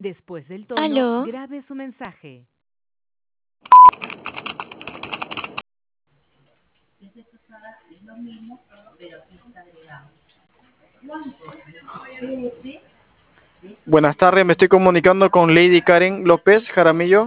Después del tono, ¿Aló? grabe su mensaje. Buenas tardes, me estoy comunicando con Lady Karen López Jaramillo.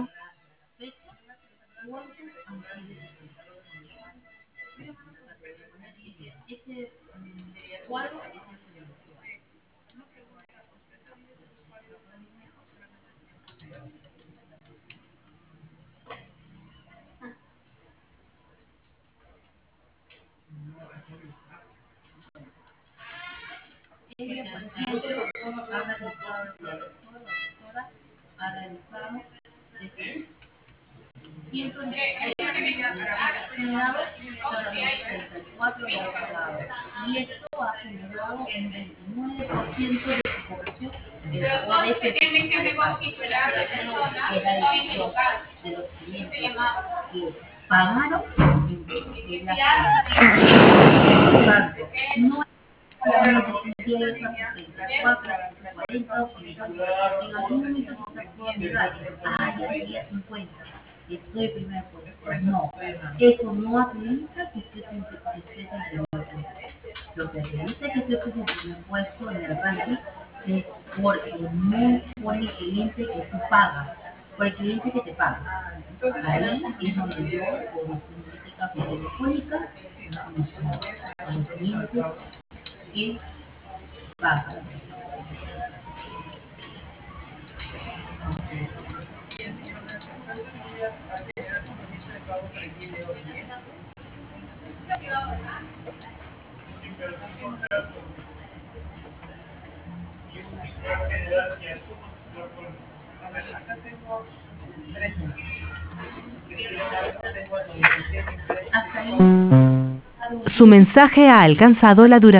Su mensaje ha alcanzado la duración.